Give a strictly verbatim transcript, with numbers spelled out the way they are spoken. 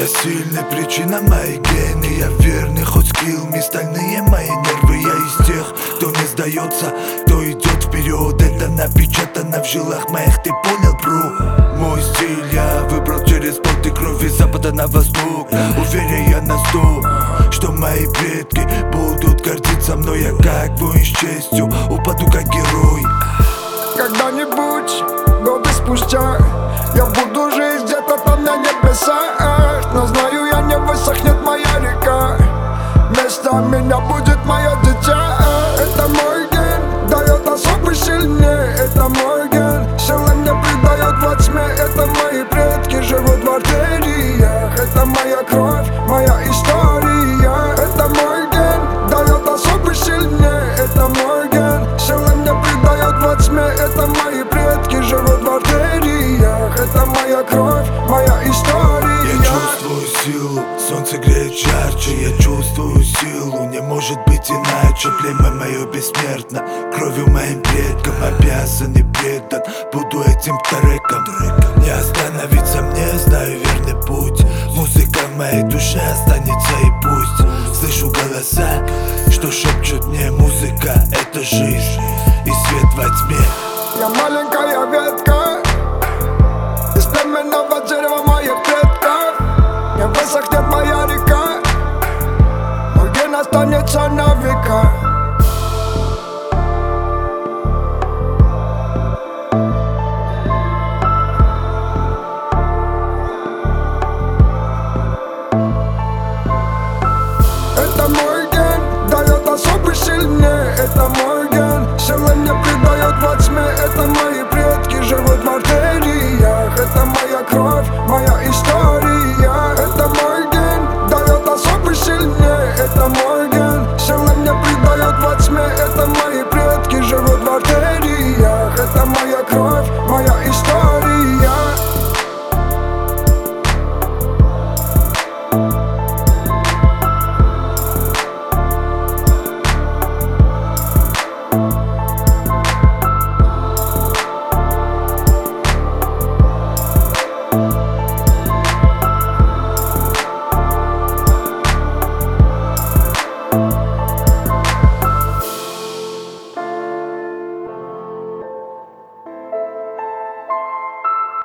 сильная причина моих гены. Я верный, хоть скиллами стальные мои нервы. Я из тех, кто не сдается, кто идет вперед. Это напечатано в жилах моих, ты понял, бро? Мой стиль я выбрал через пот и кровь из запада на восток. Уверен я на сто, что мои предки будут гордиться мной. Я как воин с честью упаду как герой. Когда-нибудь, годы спустя, я буду жить где-то там на небесах. Но знаю я, не высохнет моя река. Вместо меня будет мое дитя. Это мой ген, дает особо сильнее. Это мой ген, силы мне придает во тьме. Это мои предки живут в артериях. Это моя кровь, моя история. Это мой ген, дает особо сильнее. Это мой ген, силы мне придает во тьме. Это мои предки живут в артериях. Это моя кровь, моя история. Я чувствую силу, солнце греет жарче. Я чувствую силу, не может быть иначе. Племя мое бессмертно, кровью моим предкам обязан и предан. Буду этим треком. Не остановиться мне, знаю верный путь. Музыка в моей душе останется и пусть. Слышу голоса, что шепчут мне: музыка — это жизнь и свет во тьме. Я маленькая ветка из пламенного дерева моих предков. Не высохнет моя река, мой ген останется на века. Это мой ген, дает особо сильнее. Это мой ген, силы мне придает во тьме. Это мои предки живут в артериях. Это моя кровь, моя